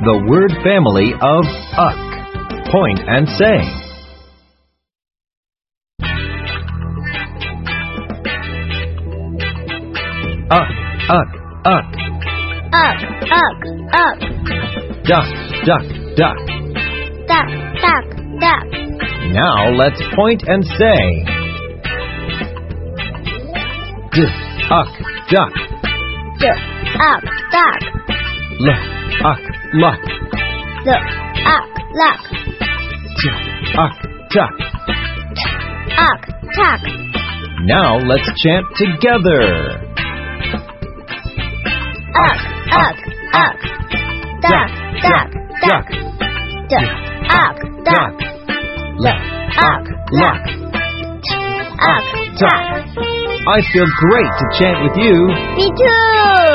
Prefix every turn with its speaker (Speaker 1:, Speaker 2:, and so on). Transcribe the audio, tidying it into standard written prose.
Speaker 1: the word family of uck. Point and say. Uck, uck, uck.
Speaker 2: Uck, uck, uck.
Speaker 1: Duck, duck, duck.
Speaker 2: Duck, duck, duck.
Speaker 1: Now let's point and say. Uck, duck.
Speaker 2: Uck, duck.
Speaker 1: Uck, luck.
Speaker 2: Uck, luck.
Speaker 1: Uck, duck.
Speaker 2: Uck, tuck.
Speaker 1: Now let's chant together.
Speaker 2: Uck, uck, uck. Duck, duck, duck. Uck, duck. Uck, luck. Uck, tuck.
Speaker 1: I feel great to chant with you.
Speaker 2: Me too.